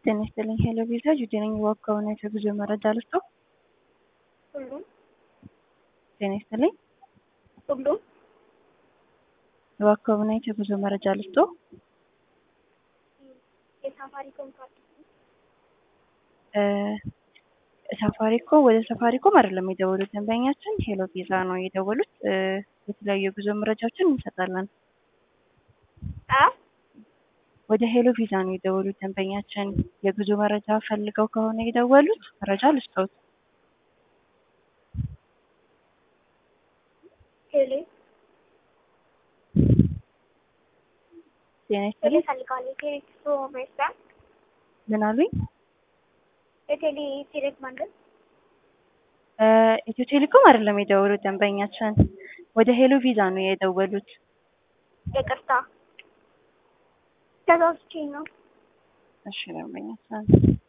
ጤና ይስጥልኝ ሄሎ ቪዛ ጁዲ ነኝ። እባክዎን የጉዞ መረጃ ልስጥዎ? ሁሉም ጤና ይስጥልኝ ሁሉም እባክዎን የጉዞ መረጃ ልስጥዎ? የሳፋሪኮም ካርድ ሳፋሪኮም ወደ ሳፋሪኮም አይደለም የደወሉት ደንበኛችን ሄሎ ቪዛ ነው የደወሉት። የተለያዩ የጉዞ መረጃዎችን እንሰጣለን። ወደ ሄሎ ቪዛ ነው የደወሉት ደንበኛችን። የጉዞ መረጃ ፈልገው ከሆነ የደወሉት መረጃ ልስጥዎት? ቴሌ ጤና ቴሌ ይስጥልኝ ፈልጋለሁ። ቴሌ ሶ ሜሳ ምን አሉኝ? የቴሌ ቴሌክ ማለት ኢትዮ ቴሌኮም አይደለም የደወሉት ደንበኛችን። ወደ ሄሎ ቪዛ ነው የደወሉት። ይቅርታ ተሳስቼ ነው። እሺ ደንበኛችን